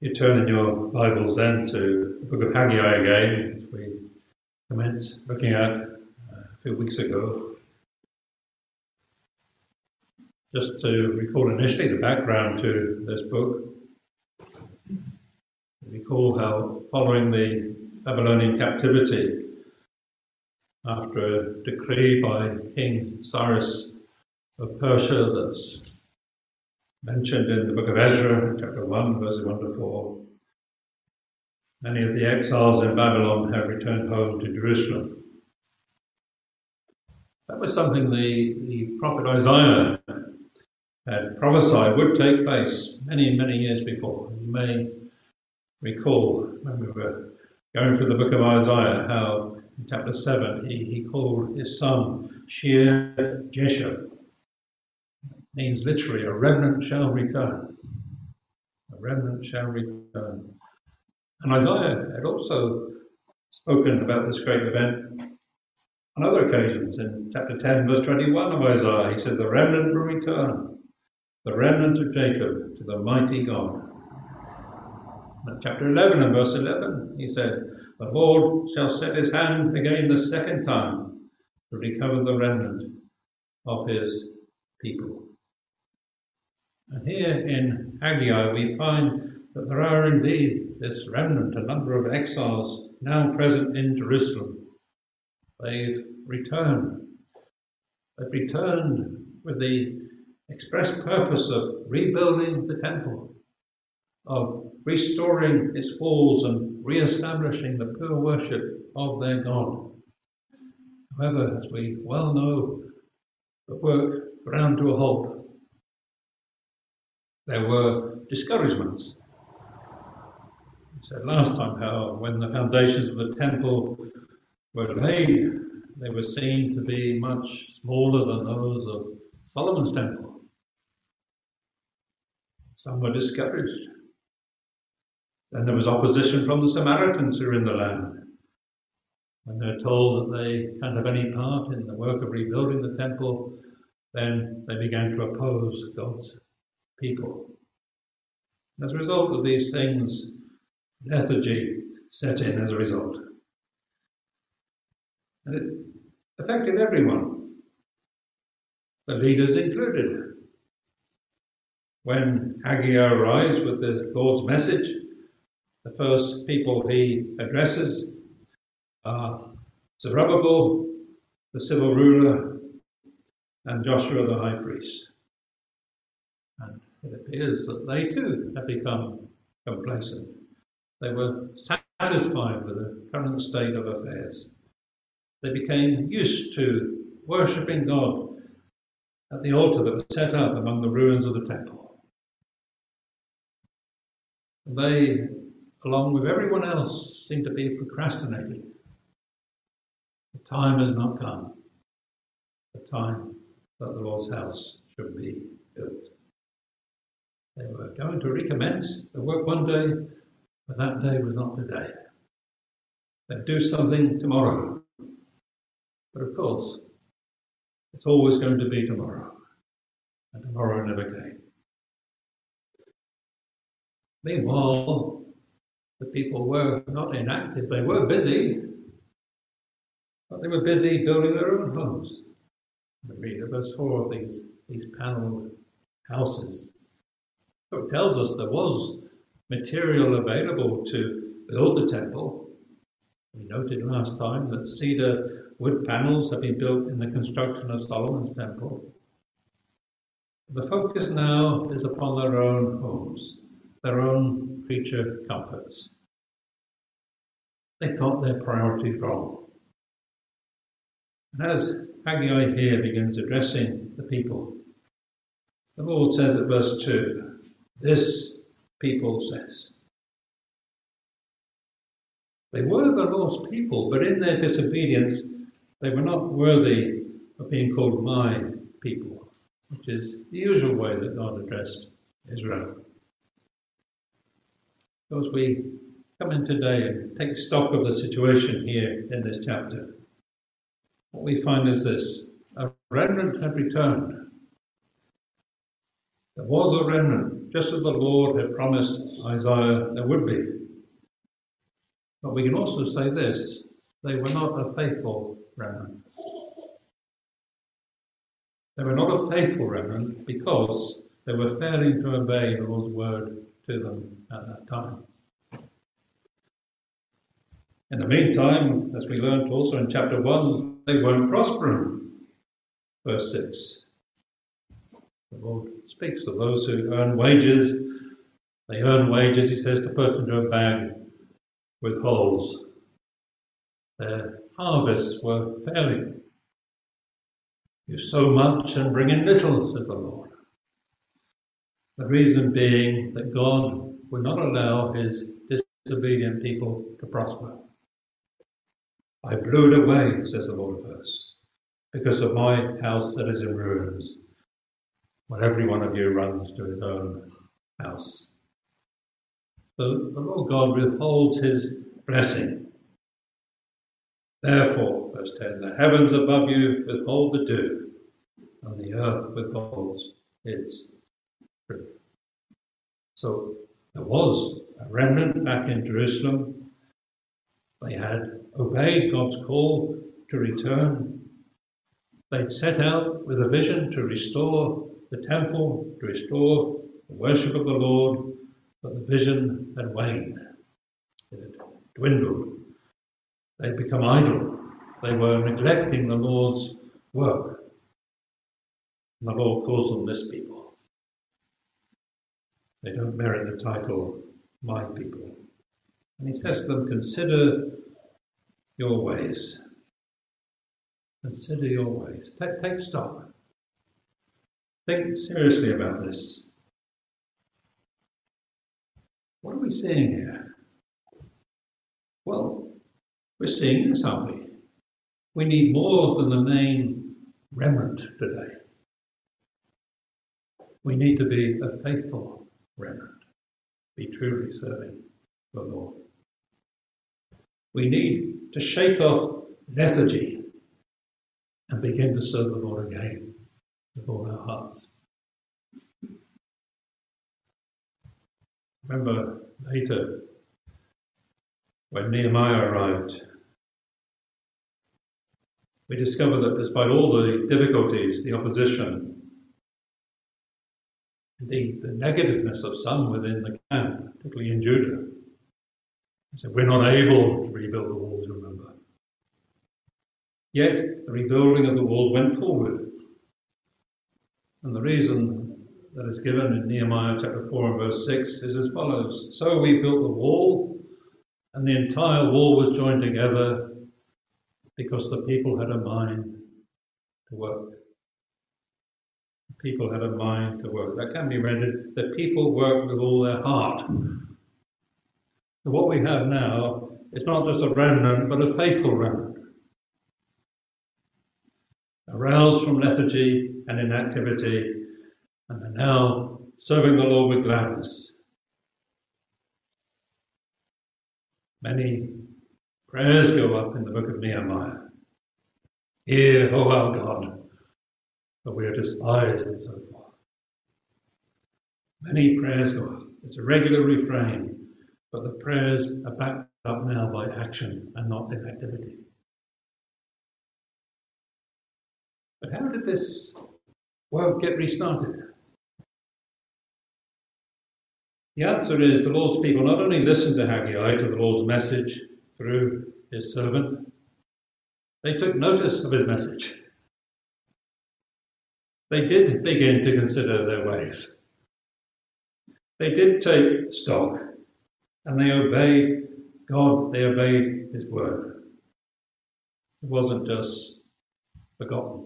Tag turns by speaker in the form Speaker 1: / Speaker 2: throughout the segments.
Speaker 1: You turn in your Bibles then to the book of Haggai again, which we commenced looking at a few weeks ago. Just to recall initially the background to this book. Recall how following the Babylonian captivity, after a decree by King Cyrus of Persia that's mentioned in the book of Ezra, chapter 1, verses 1 to 4. Many of the exiles in Babylon have returned home to Jerusalem. That was something the prophet Isaiah had prophesied would take place many, many years before. You may recall when we were going through the book of Isaiah how in chapter 7 he called his son Shear Jeshurun. Means literally, a remnant shall return. A remnant shall return. And Isaiah had also spoken about this great event on other occasions. In chapter 10, verse 21 of Isaiah, he said, the remnant will return, the remnant of Jacob, to the mighty God. And in chapter 11 and verse 11, he said, the Lord shall set his hand again the second time to recover the remnant of his people. And here in Haggai we find that there are indeed this remnant, a number of exiles now present in Jerusalem. They've returned. They've returned with the express purpose of rebuilding the temple, of restoring its walls and re-establishing the pure worship of their God. However, as we well know, the work ground to a halt. There were discouragements. We said last time how when the foundations of the temple were laid, they were seen to be much smaller than those of Solomon's temple. Some were discouraged. Then there was opposition from the Samaritans who were in the land. When they're told that they can't have any part in the work of rebuilding the temple, then they began to oppose God's people. As a result of these things, lethargy set in as a result. And it affected everyone, the leaders included. When Haggai arrives with the Lord's message, the first people he addresses are Zerubbabel, the civil ruler, and Joshua the high priest. And it appears that they too have become complacent. They were satisfied with the current state of affairs. They became used to worshipping God at the altar that was set up among the ruins of the temple. They, along with everyone else, seem to be procrastinating. The time has not come. The time that the Lord's house should be built. They were going to recommence the work one day, but that day was not today. They'd do something tomorrow. But of course, it's always going to be tomorrow. And tomorrow never came. Meanwhile, the people were not inactive. They were busy. But they were busy building their own homes. We read verse 4 of these panelled houses. So it tells us there was material available to build the temple. We noted last time that cedar wood panels have been built in the construction of Solomon's temple. The focus now is upon their own homes, their own creature comforts. They got their priorities wrong. And as Haggai here begins addressing the people, the Lord says at verse 2, this people says. They were the Lord's people, but in their disobedience, they were not worthy of being called my people, which is the usual way that God addressed Israel. So as we come in today and take stock of the situation here in this chapter, what we find is this: a remnant had returned. There was a remnant, just as the Lord had promised Isaiah there would be. But we can also say this, they were not a faithful remnant. They were not a faithful remnant because they were failing to obey the Lord's word to them at that time. In the meantime, as we learned also in chapter 1, they weren't prospering. Verse 6. The Lord speaks of those who earn wages. They earn wages, he says, to put into a bag with holes. Their harvests were failing. You sow much and bring in little, says the Lord. The reason being that God would not allow his disobedient people to prosper. I blew it away, says the Lord of hosts, because of my house that is in ruins, when every one of you runs to his own house. So the Lord God withholds his blessing. Therefore, verse 10, the heavens above you withhold the dew, and the earth withholds its fruit. So there was a remnant back in Jerusalem. They had obeyed God's call to return. They'd set out with a vision to restore the temple, to restore the worship of the Lord, but the vision had waned. It had dwindled. They'd become idle. They were neglecting the Lord's work. And the Lord calls them this people. They don't merit the title, my people. And he says to them, consider your ways. Consider your ways. Take stock. Think seriously about this. What are we seeing here? Well, we're seeing this, aren't we? We need more than the name remnant today. We need to be a faithful remnant, be truly serving the Lord. We need to shake off lethargy and begin to serve the Lord again with all our hearts. Remember later when Nehemiah arrived, we discover that despite all the difficulties, the opposition, indeed the negativeness of some within the camp, particularly in Judah, they said, we're not able to rebuild the walls, remember. Yet the rebuilding of the walls went forward. And the reason that is given in Nehemiah chapter 4 and verse 6 is as follows. So we built the wall, and the entire wall was joined together because the people had a mind to work. The people had a mind to work. That can be rendered, the people worked with all their heart. So what we have now is not just a remnant, but a faithful remnant. Aroused from lethargy and inactivity, and are now serving the Lord with gladness. Many prayers go up in the book of Nehemiah. Hear, O our God, for we are despised, and so forth. Many prayers go up. It's a regular refrain, but the prayers are backed up now by action and not inactivity. But how did this work get restarted? The answer is the Lord's people not only listened to Haggai, to the Lord's message through his servant, they took notice of his message. They did begin to consider their ways. They did take stock, and they obeyed God, they obeyed his word. It wasn't just forgotten.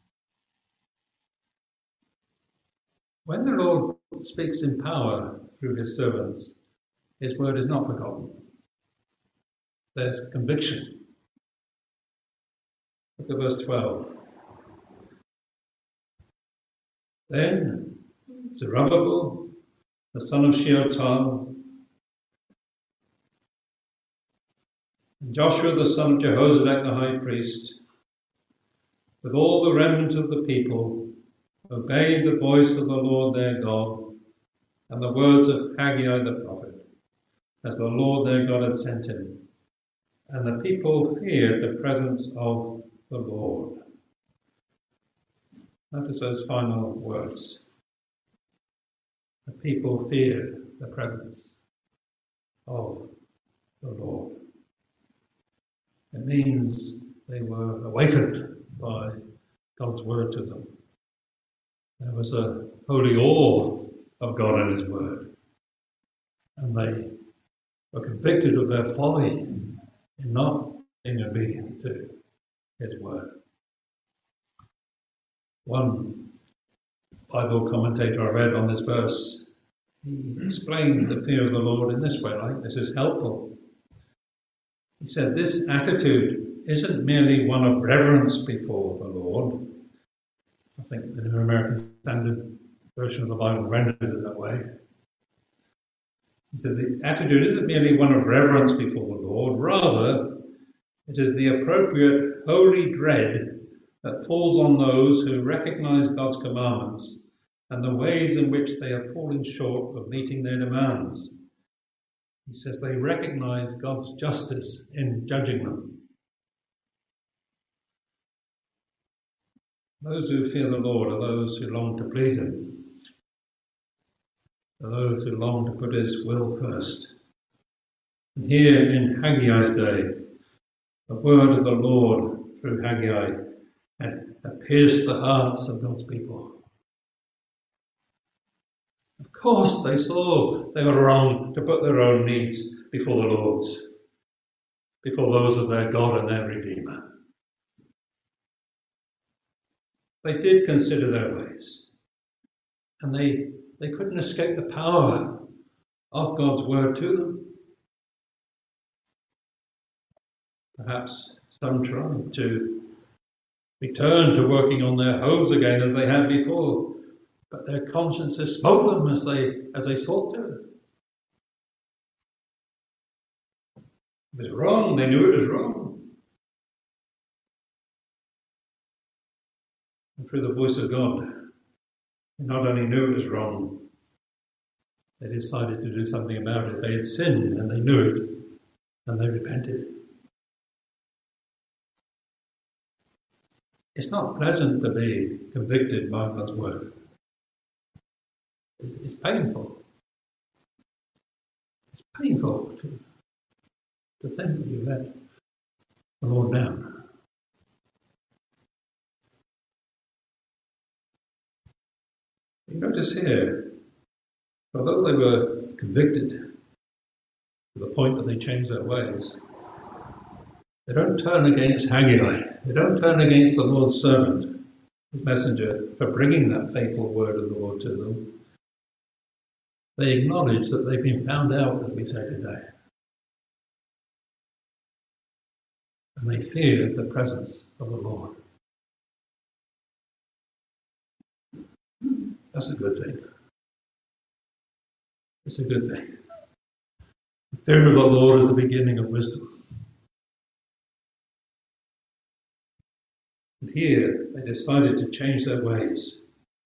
Speaker 1: When the Lord speaks in power through his servants, his word is not forgotten. There's conviction. Look at verse 12. Then Zerubbabel, the son of Shealtiel, and Joshua, the son of Jehozadak, the high priest, with all the remnant of the people, obeyed the voice of the Lord their God and the words of Haggai the prophet, as the Lord their God had sent him. And the people feared the presence of the Lord. Notice those final words. The people feared the presence of the Lord. It means they were awakened by God's word to them. There was a holy awe of God and his word. And they were convicted of their folly in not being obedient to his word. One Bible commentator I read on this verse, he explained the fear of the Lord in this way. I think this is helpful. He said, this attitude isn't merely one of reverence before the Lord. I think the New American Standard Version of the Bible renders it that way. He says the attitude isn't merely one of reverence before the Lord, rather it is the appropriate holy dread that falls on those who recognize God's commandments and the ways in which they are falling short of meeting their demands. He says they recognize God's justice in judging them. Those who fear the Lord are those who long to please him, are those who long to put his will first. And here in Haggai's day, the word of the Lord through Haggai had pierced the hearts of God's people. Of course, they saw they were wrong to put their own needs before the Lord's, before those of their God and their Redeemer. They did consider their ways, and they couldn't escape the power of God's word to them. Perhaps some tried to return to working on their homes again as they had before, but their consciences smote them as they sought to. It was wrong. They knew it was wrong. And through the voice of God, they not only knew it was wrong, they decided to do something about it. They had sinned and they knew it, and they repented. It's not pleasant to be convicted by God's word. It's painful. It's painful to think that you let the Lord down. You notice here, although they were convicted to the point that they changed their ways, they don't turn against Haggai. They don't turn against the Lord's servant, his messenger, for bringing that faithful word of the Lord to them. They acknowledge that they've been found out, as we say today. And they feared the presence of the Lord. That's a good thing. It's a good thing. The fear of the Lord is the beginning of wisdom. And here they decided to change their ways.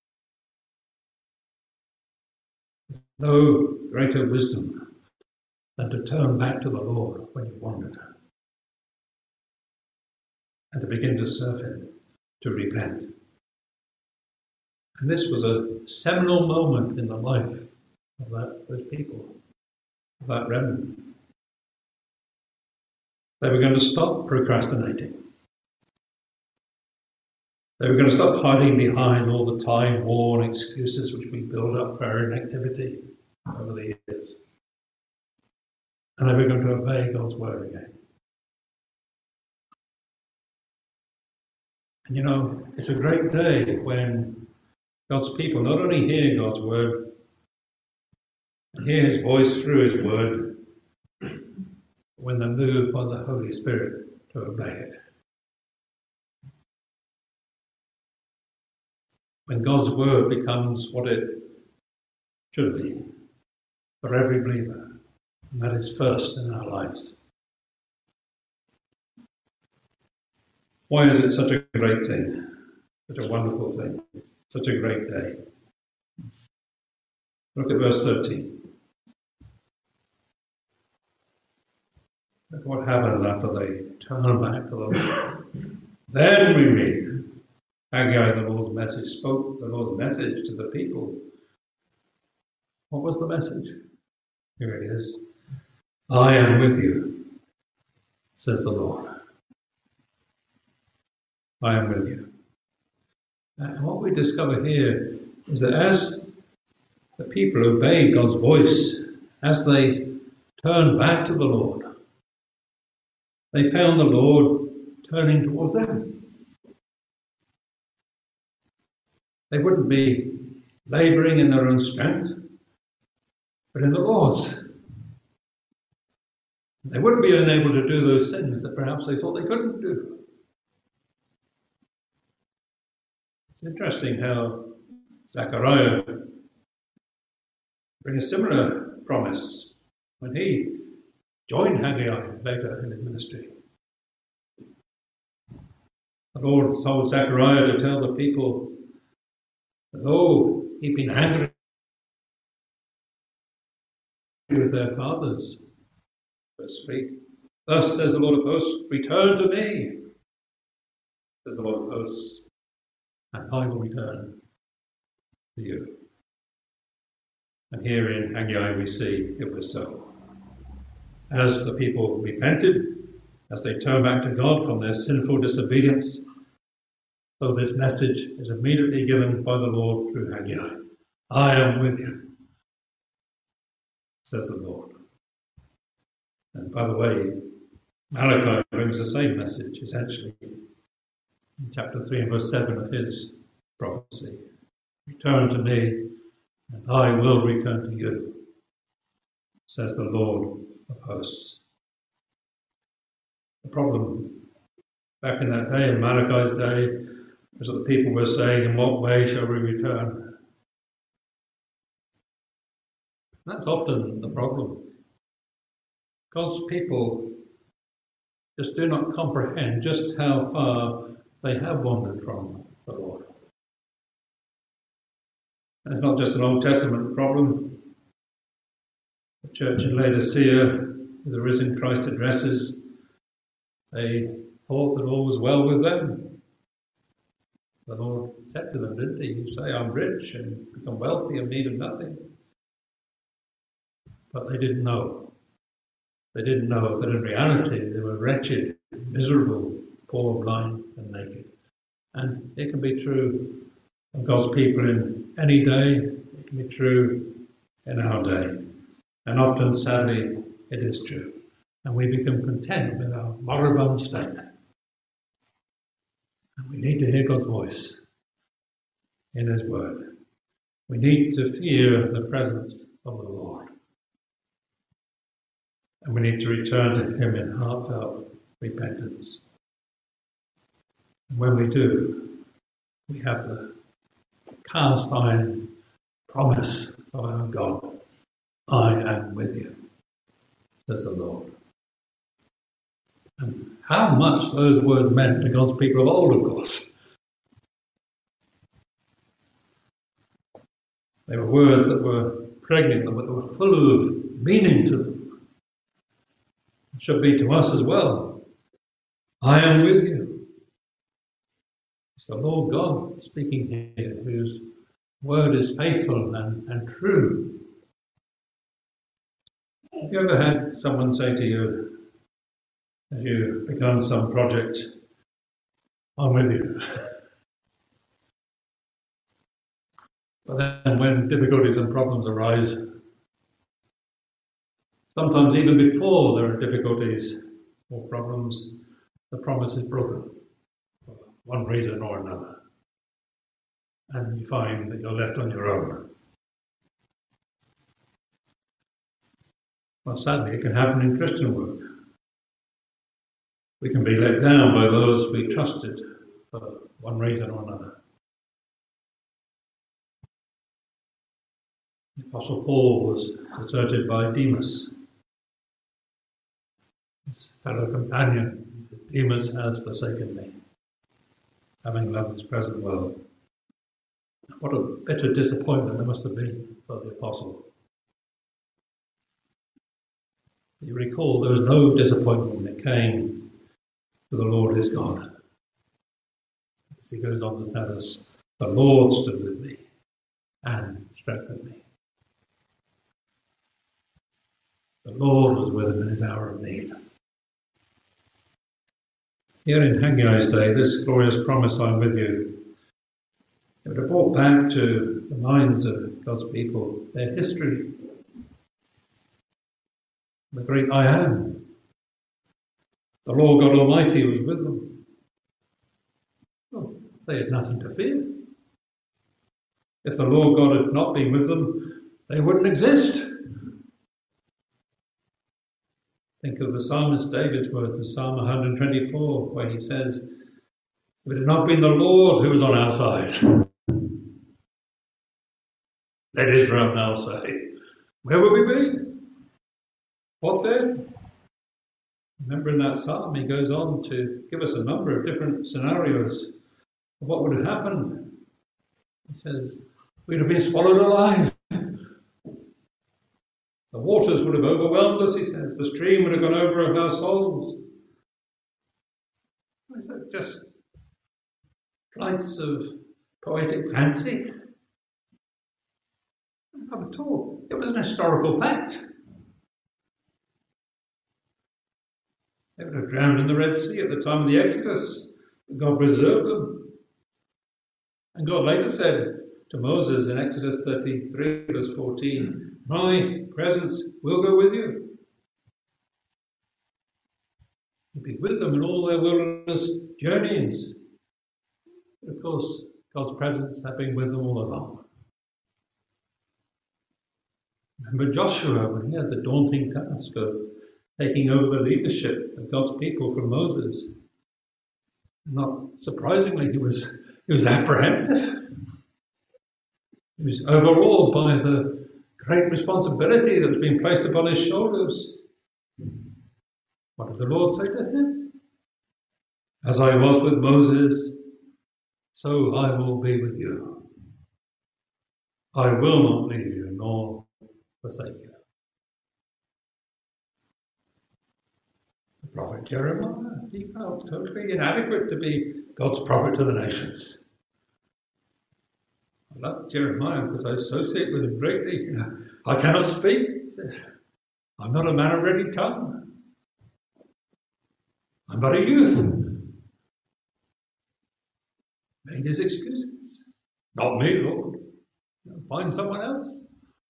Speaker 1: No greater wisdom than to turn back to the Lord when you've wandered and to begin to serve him, to repent. And this was a seminal moment in the life of those people, of that remnant. They were going to stop procrastinating. They were going to stop hiding behind all the time-worn excuses which we build up for our inactivity over the years. And they were going to obey God's word again. And you know, it's a great day when God's people not only hear God's word, and hear his voice through his word, when they're moved by the Holy Spirit to obey it. When God's word becomes what it should be for every believer, and that is first in our lives. Why is it such a great thing, such a wonderful thing Such a great day. Look at verse 13. Look what happens after they turn back to the Lord. Then we read, Haggai, the Lord's message, spoke the Lord's message to the people. What was the message? Here it is. I am with you, says the Lord. I am with you. And what we discover here is that as the people obeyed God's voice, as they turned back to the Lord, they found the Lord turning towards them. They wouldn't be labouring in their own strength, but in the Lord's. They wouldn't be unable to do those things that perhaps they thought they couldn't do. It's interesting how Zechariah brings a similar promise when he joined Haggai later in his ministry. The Lord told Zechariah to tell the people that though he'd been angry with their fathers, verse 3, thus says the Lord of hosts, return to me, says the Lord of hosts, and I will return to you. And here in Haggai we see it was so. As the people repented, as they turned back to God from their sinful disobedience, so this message is immediately given by the Lord through Haggai. I am with you, says the Lord. And by the way, Malachi brings the same message, essentially, in chapter 3 and verse 7 of his prophecy. Return to me, and I will return to you, says the Lord of hosts. The problem back in that day, in Malachi's day, was that the people were saying, in what way shall we return? That's often the problem. God's people just do not comprehend just how far they have wandered from the Lord. And it's not just an Old Testament problem. The church in Laodicea, who the risen Christ addresses, they thought that all was well with them. The Lord said to them, didn't he? You say, I'm rich and become wealthy and need of nothing. But they didn't know. They didn't know that in reality they were wretched, miserable, poor, blind and naked. And it can be true of God's people in any day. It can be true in our day. And often, sadly, it is true. And we become content with our moribund state. And we need to hear God's voice in his word. We need to fear the presence of the Lord. And we need to return to him in heartfelt repentance. And when we do, we have the cast iron promise of our God. I am with you, says the Lord. And how much those words meant to God's people of old, of course. They were words that were pregnant, that were full of meaning to them. It should be to us as well. I am with you. It's the Lord God speaking here, whose word is faithful and true. Have you ever had someone say to you, as you begun some project, I'm with you? But then when difficulties and problems arise, sometimes even before there are difficulties or problems, the promise is broken for one reason or another. And you find that you're left on your own. Well, sadly, it can happen in Christian work. We can be let down by those we trusted for one reason or another. The Apostle Paul was deserted by Demas, his fellow companion. Demas has forsaken me, having loved this present world. what a bitter disappointment there must have been for the apostle. You recall there was no disappointment when it came to the Lord his God. As he goes on to tell us, the Lord stood with me and strengthened me. The Lord was with him in his hour of need. Here in Haggai's day, this glorious promise, I'm with you, it would have brought back to the minds of God's people their history. The great I Am. The Lord God Almighty was with them. Well, they had nothing to fear. If the Lord God had not been with them, they wouldn't exist. Think of the psalmist David's words in Psalm 124, where he says, if it had not been the Lord who was on our side, let Israel now say, where would we be? What then? Remember in that psalm, he goes on to give us a number of different scenarios of what would have happened. He says, we'd have been swallowed alive. The waters would have overwhelmed us, he says. The stream would have gone over our souls. Is that just flights of poetic fancy? Not at all. It was an historical fact. They would have drowned in the Red Sea at the time of the Exodus. God preserved them. And God later said to Moses in Exodus 33, verse 14, my presence will go with you. You'll be with them in all their wilderness journeyings. But of course, God's presence had been with them all along. Remember Joshua when he had the daunting task of taking over the leadership of God's people from Moses. Not surprisingly, he was apprehensive. He was overawed by the great responsibility that was being placed upon his shoulders. What did the Lord say to him? As I was with Moses, so I will be with you. I will not leave you nor forsake you. The prophet Jeremiah, he felt totally inadequate to be God's prophet to the nations. I love Jeremiah because I associate with him greatly. I cannot speak. He says, I'm not a man of ready tongue. I'm but a youth. Made his excuses. Not me, Lord. Find someone else.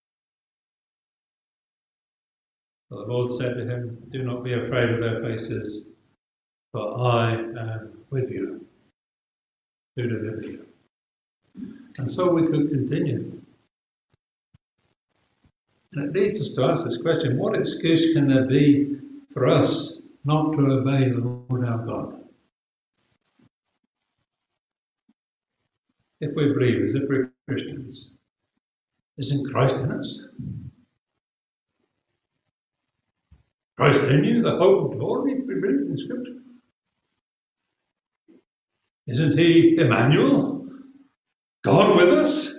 Speaker 1: But the Lord said to him, do not be afraid of their faces, for I am with you to deliver you. And so we could continue. And it leads us to ask this question, what excuse can there be for us not to obey the Lord our God? If we're believers, if we're Christians, isn't Christ in us? Christ in you, the hope of glory, we read in Scripture. Isn't he Emmanuel? God with us?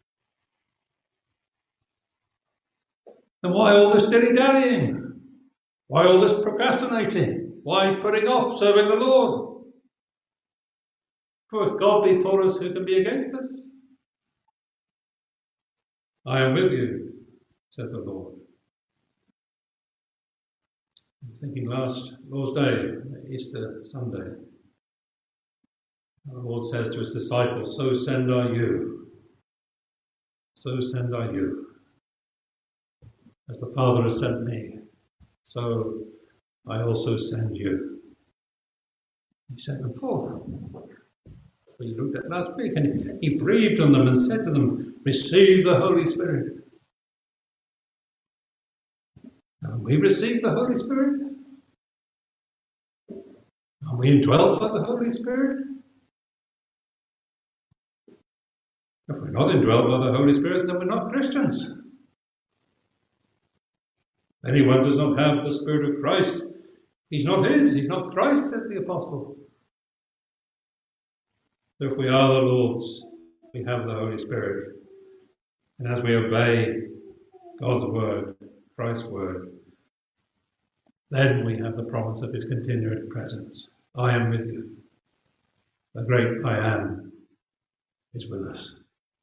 Speaker 1: And why all this dilly-dallying? Why all this procrastinating? Why putting off serving the Lord? For if God be for us, who can be against us? I am with you, says the Lord. I'm thinking last Lord's Day, Easter Sunday. The Lord says to his disciples, so send I you. So send I you. As the Father has sent me, so I also send you. He sent them forth. We looked at last week, and he breathed on them and said to them, receive the Holy Spirit. And we receive the Holy Spirit. Are we indwelt by the Holy Spirit? If we're not indwelt by the Holy Spirit, then we're not Christians. If anyone does not have the Spirit of Christ, he's not his, he's not Christ, says the Apostle. So if we are the Lord's, we have the Holy Spirit. And as we obey God's word, Christ's word, then we have the promise of his continued presence. I am with you. The great I am is with us.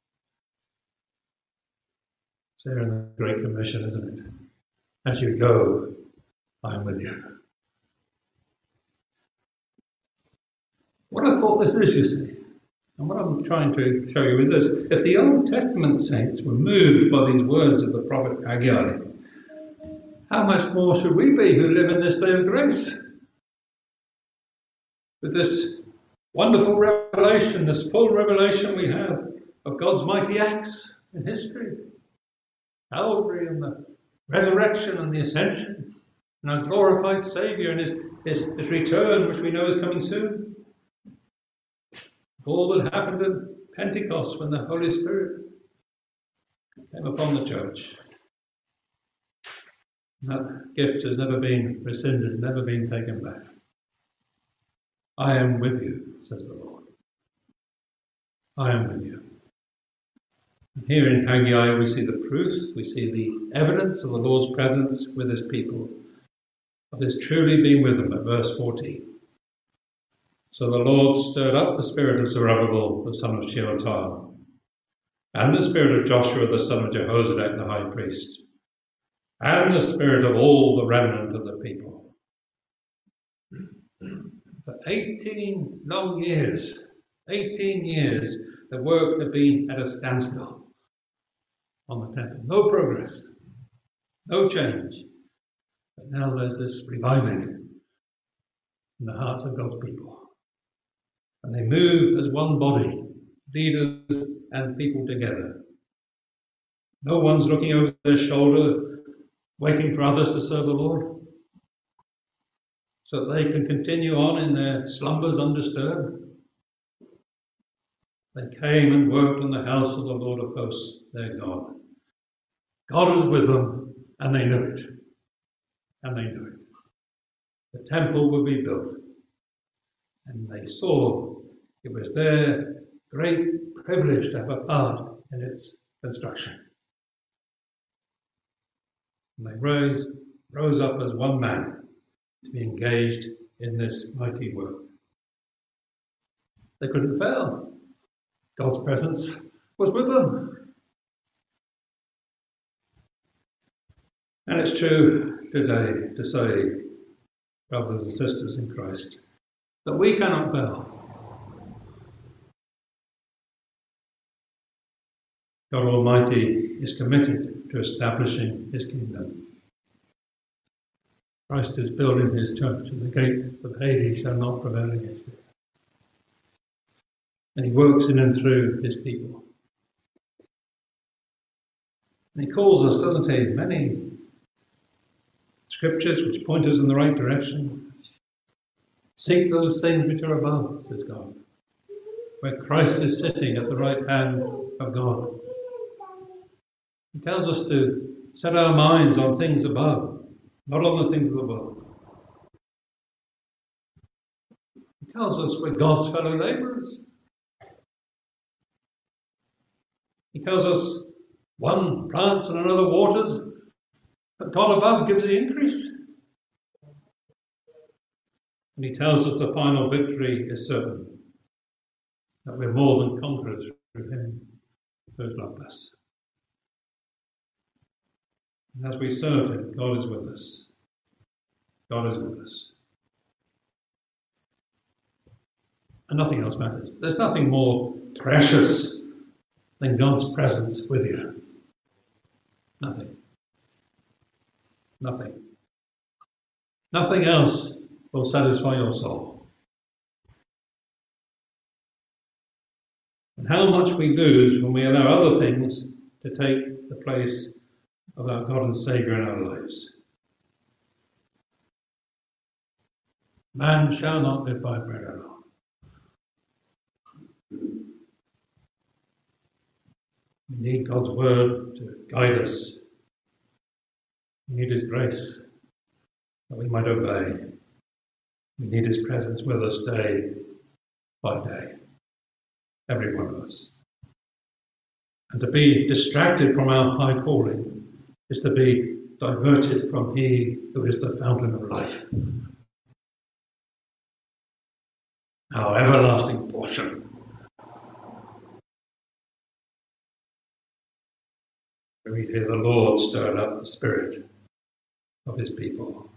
Speaker 1: It's there in the Great Commission, isn't it? As you go, I am with you. What I thought this is, you see, and what I'm trying to show you is this. If the Old Testament saints were moved by these words of the prophet Haggai, how much more should we be who live in this day of grace? With this wonderful revelation, this full revelation we have of God's mighty acts in history, Calvary and the resurrection and the ascension, and our glorified Saviour and his return, which we know is coming soon. All that happened at Pentecost when the Holy Spirit came upon the church. And that gift has never been rescinded, never been taken back. I am with you, says the Lord. I am with you. And here in Haggai we see the proof, we see the evidence of the Lord's presence with his people, of his truly being with them at verse 14. So the Lord stirred up the spirit of Zerubbabel, the son of Shealtiel, and the spirit of Joshua, the son of Jehozadak, the high priest, and the spirit of all the remnant of the people. For 18 long years, 18 years, the work had been at a standstill on the temple. No progress, no change. But now there's this reviving in the hearts of God's people. And they move as one body, leaders and people together. No one's looking over their shoulder, waiting for others to serve the Lord, so that they can continue on in their slumbers undisturbed. They came and worked in the house of the Lord of hosts, their God. God was with them, and they knew it. And they knew it. The temple would be built. And they saw it was their great privilege to have a part in its construction. And they rose up as one man to be engaged in this mighty work. They couldn't fail. God's presence was with them. And it's true today to say, brothers and sisters in Christ, that we cannot fail. God Almighty is committed to establishing his kingdom. Christ is building his church, and the gates of Hades shall not prevail against it. And he works in and through his people. And he calls us, doesn't he? Many scriptures which point us in the right direction. Seek those things which are above, says God, where Christ is sitting at the right hand of God. He tells us to set our minds on things above, not on the things of the world. He tells us we're God's fellow labourers. He tells us one plants and another waters, but God above gives the increase. And he tells us the final victory is certain, that we're more than conquerors through him who has loved us. And as we serve him, God is with us. God is with us. And nothing else matters. There's nothing more precious than God's presence with you. Nothing. Nothing. Nothing else will satisfy your soul. And how much we lose when we allow other things to take the place of our God and Saviour in our lives. Man shall not live by bread alone. We need God's word to guide us. We need his grace that we might obey. We need his presence with us day by day. Every one of us. And to be distracted from our high calling is to be diverted from He who is the fountain of life, our everlasting portion. We hear the Lord stir up the spirit of His people.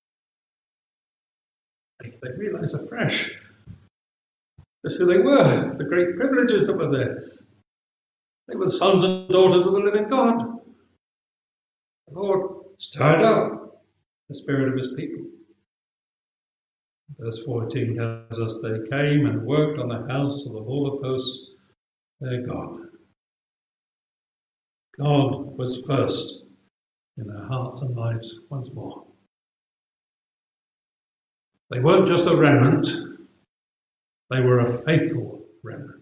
Speaker 1: They realize afresh just who they were, the great privileges that were theirs. They were the sons and daughters of the living God. The Lord stirred up the spirit of His people. Verse 14 tells us they came and worked on the house of the Lord of hosts, their God. God was first in their hearts and lives once more. They weren't just a remnant, they were a faithful remnant.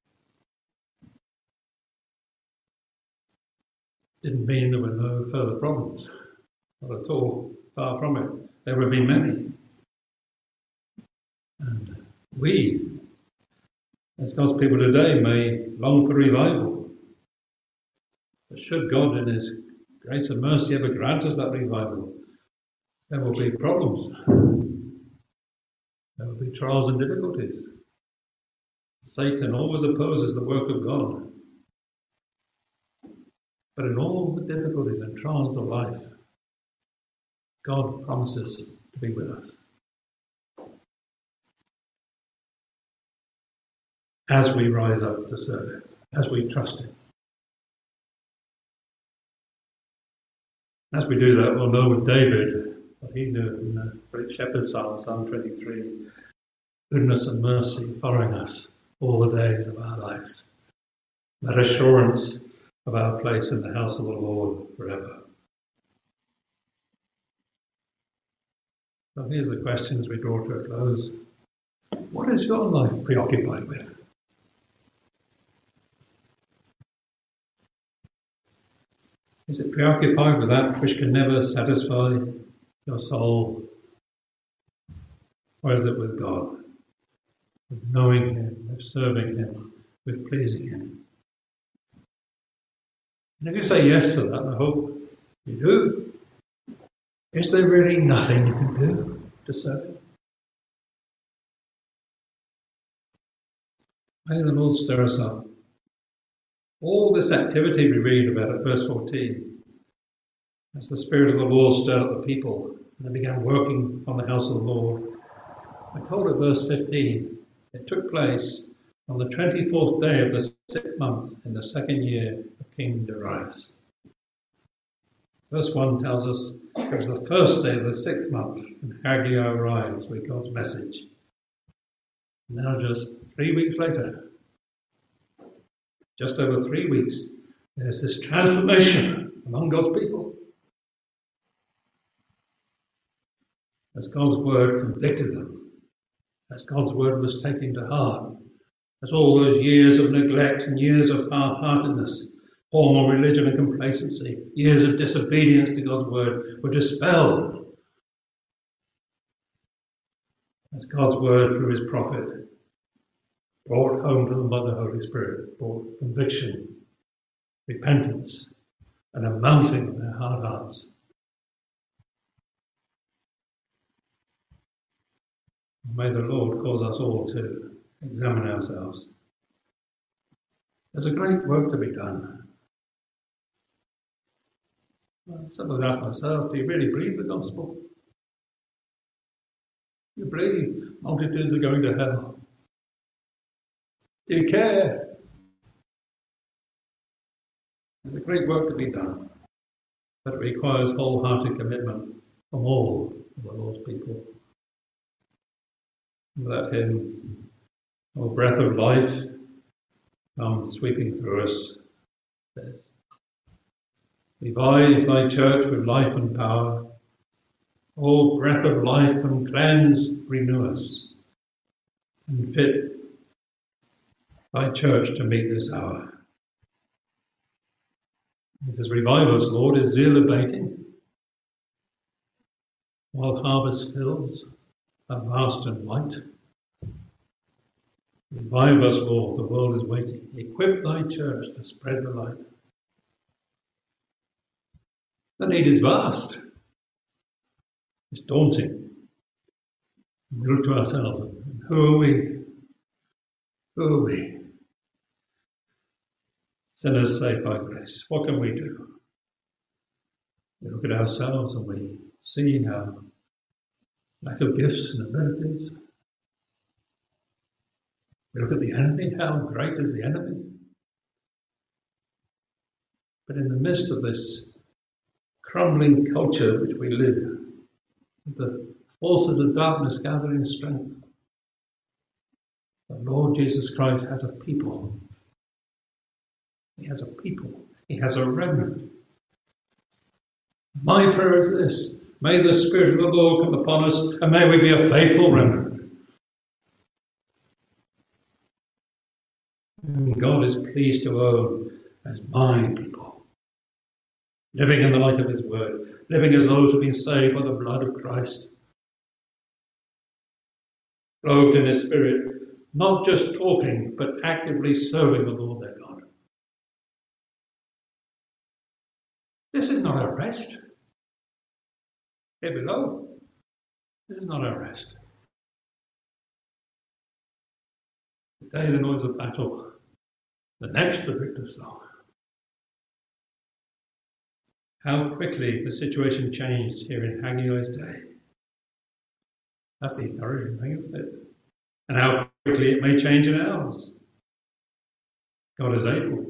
Speaker 1: Didn't mean there were no further problems. Not at all. Far from it. There would be many. And we, as God's people today, may long for revival. But should God in His grace and mercy ever grant us that revival, there will be problems. There will be trials and difficulties. Satan always opposes the work of God. But in all the difficulties and trials of life, God promises to be with us. As we rise up to serve Him, as we trust Him. As we do that, we'll know with David what he knew in the great shepherd psalm, Psalm 23, goodness and mercy following us all the days of our lives. That assurance of our place in the house of the Lord forever. So here's the question as we draw to a close. What is your life preoccupied with? Is it preoccupied with that which can never satisfy your soul? Or is it with God? With knowing Him, with serving Him, with pleasing Him? And if you say yes to that, I hope you do, is there really nothing you can do to serve Him? May the Lord stir us up. All this activity we read about at verse 14, as the Spirit of the Lord stirred up the people and they began working on the house of the Lord. I told at verse 15, it took place on the 24th day of the 6th month in the 2nd year of King Darius. Verse 1 tells us it was the first day of the 6th month when Haggai arrives with God's message. Now just 3 weeks later, just over 3 weeks, there's this transformation among God's people. As God's word convicted them, as God's word was taken to heart, as all those years of neglect and years of half-heartedness, formal religion and complacency, years of disobedience to God's word were dispelled. As God's word through His prophet brought home to them by the Holy Spirit, brought conviction, repentance, and a melting of their hard hearts. May the Lord cause us all to examine ourselves. There's a great work to be done. Sometimes I ask myself, do you really believe the gospel? Do you believe multitudes are going to hell? Do you care? There's a great work to be done, but it requires wholehearted commitment from all of the Lord's people. Let Him, O breath of life, come sweeping through us. Says, revive Thy church with life and power. O breath of life, come cleanse, renew us, and fit Thy church to meet this hour. It says, revive us, Lord, is zeal abating? While harvest fields are vast and white. Revive us, Lord, the world is waiting. Equip thy church to spread the light. The need is vast. It's daunting. We look to ourselves and who are we? Who are we? Sinners saved by grace. What can we do? We look at ourselves and we see our lack of gifts and abilities. We look at the enemy, how great is the enemy? But in the midst of this crumbling culture which we live, the forces of darkness gathering strength, the Lord Jesus Christ has a people. He has a people. He has a remnant. My prayer is this: may the Spirit of the Lord come upon us, and may we be a faithful remnant. God is pleased to own as my people, living in the light of his word, living as those who have been saved by the blood of Christ, clothed in his Spirit, not just talking, but actively serving the Lord their God. This is not our rest. Here below, this is not our rest. The day, the noise of battle. The next, the victor's song. How quickly the situation changed here in Haggai's day. That's the encouraging thing, isn't it? And how quickly it may change in ours. God is able.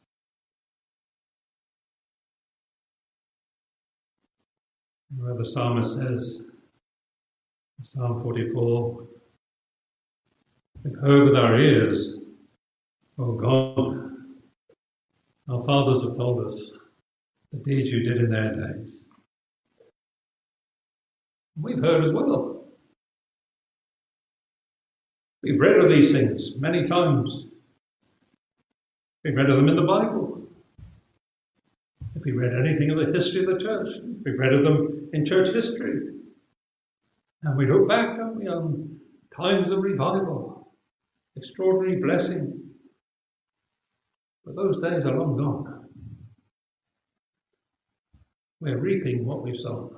Speaker 1: Where the psalmist says, in Psalm 44, we've heard with our ears, O God, our fathers have told us the deeds you did in their days. We've heard as well. We've read of these things many times. We've read of them in the Bible. If we read anything of the history of the church, we've read of them in church history. And we look back, don't we, on times of revival, extraordinary blessing. But those days are long gone. We're reaping what we've sown.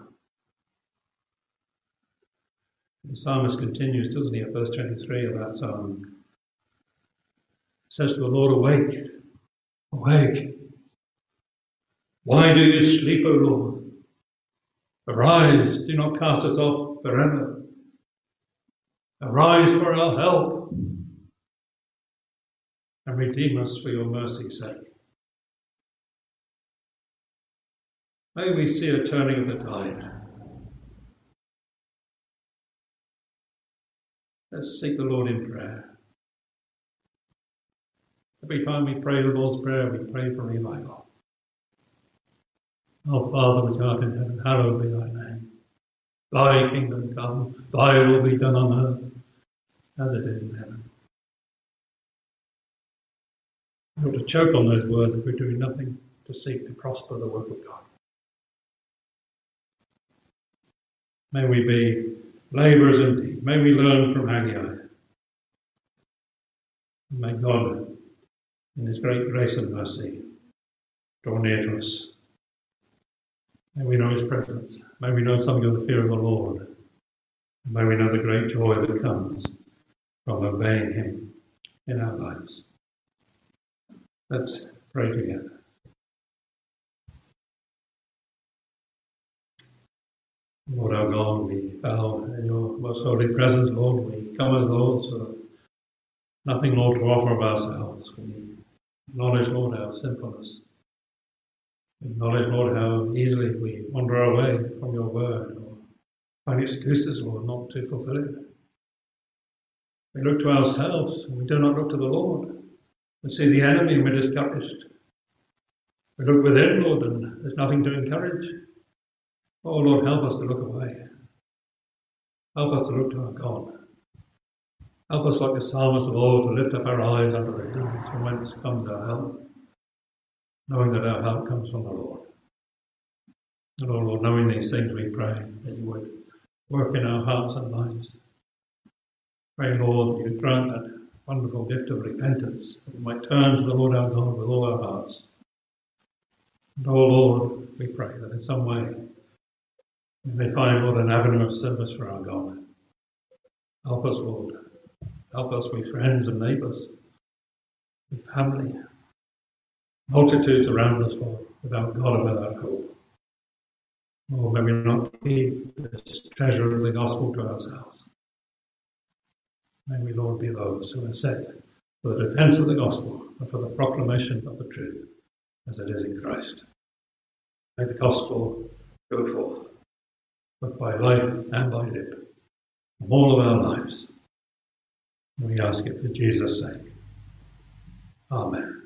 Speaker 1: The psalmist continues, doesn't he, at verse 23 of that psalm. It says to the Lord, awake, awake. Why do you sleep, O Lord? Arise, do not cast us off forever. Arise for our help, and redeem us for your mercy's sake. May we see a turning of the tide. Let's seek the Lord in prayer. Every time we pray the Lord's Prayer, we pray for revival. Our Father which art in heaven, hallowed be thy name. Thy kingdom come, thy will be done on earth as it is in heaven. We ought to choke on those words if we're doing nothing to seek to prosper the work of God. May we be labourers indeed. May we learn from Haggai. May God, in his great grace and mercy, draw near to us. May we know his presence. May we know something of the fear of the Lord. May we know the great joy that comes from obeying him in our lives. Let's pray together. Lord our God, we bow in your most holy presence, Lord. We come as those who have nothing, Lord, to offer of ourselves. We acknowledge, Lord, our sinfulness. We acknowledge, Lord, how easily we wander away from your word or find excuses, Lord, not to fulfill it. We look to ourselves and we do not look to the Lord. We see the enemy and we're discouraged. We look within, Lord, and there's nothing to encourage. Oh, Lord, help us to look away. Help us to look to our God. Help us, like the psalmist of old, to lift up our eyes unto the hills from whence comes our help, knowing that our help comes from the Lord. And oh, Lord, knowing these things, we pray that you would work in our hearts and lives. Pray, Lord, that you grant that wonderful gift of repentance, that we might turn to the Lord our God with all our hearts. And, oh Lord, we pray that in some way we may find, Lord, an avenue of service for our God. Help us, Lord. Help us with friends and neighbours, with family, multitudes around us, Lord, without God and without hope. Lord, may we not keep this treasure of the gospel to ourselves. May we, Lord, be those who are set for the defence of the gospel and for the proclamation of the truth as it is in Christ. May the gospel go forth, both by life and by lip, from all of our lives. We ask it for Jesus' sake. Amen.